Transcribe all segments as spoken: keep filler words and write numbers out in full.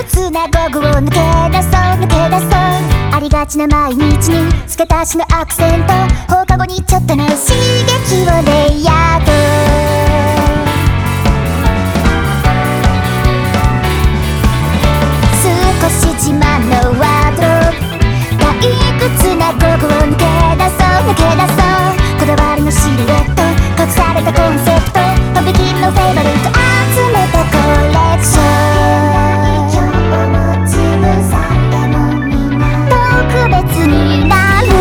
鬱な午後を抜け出そう抜け出そうありがちな毎日に付け足しのアクセント放課後にちょっとの刺激をレイヤード少し自慢のワードローブ退屈な午後を抜け出そう抜け出そうこだわりのシルエット隠されたコンセプトとびきりのフェイバリット集めたコレクション特別になる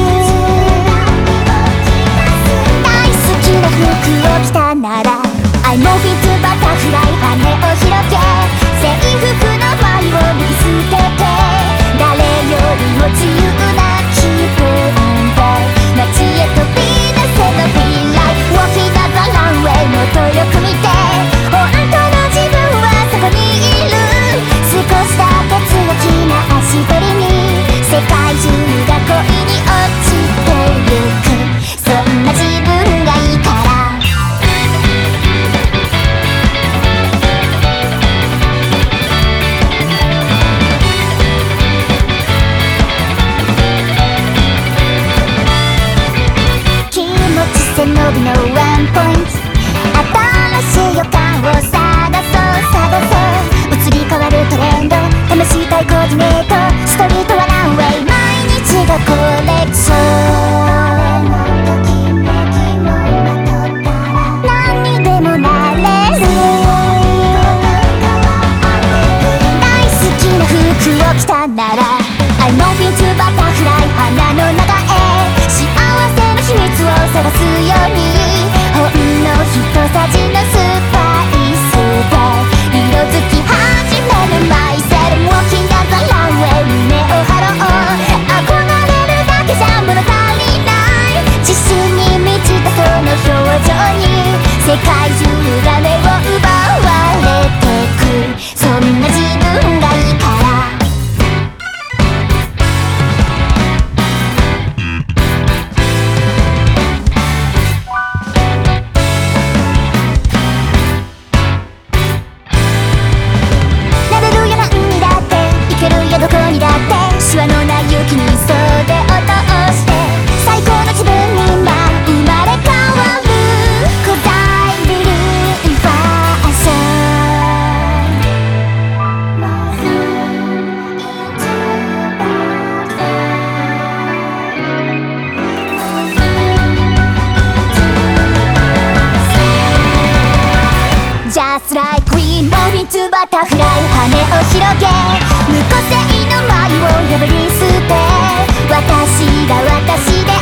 大好きな服を着たなら I'm moving to butterfly 羽を広げ制服の愛を脱ぎ捨てて誰よりも自由な気分で街へ飛び出せの Be like walking down the runway もっとよく見て本当の自分はそこにいる少しだけ強気な足取りに世界中が恋に落ちてゆくそんな自分がいいから背伸びのワンポイント新しい予感を探そう探そう移り変わるトレンド試したいコーディネートストリートはランウェイ毎日がコレクション何にでもなれる大好きな服を着たなら I'm moving to butterfly 花の中へ幸せの秘密を探すようにほんのひとさじのスパイスで色づき始めるマイセル Walking down the runway 胸を張ろう憧れるだけじゃ物足りない自信に満ちたその表情に世界中が目を奪われてくそんな自分がいいからどこにだってシワのない雪に袖を通して最高の自分に今生まれ変わる古代ビルファッション Just like we moving to butterfly 羽を広げ無個性の舞を破り捨て私が私で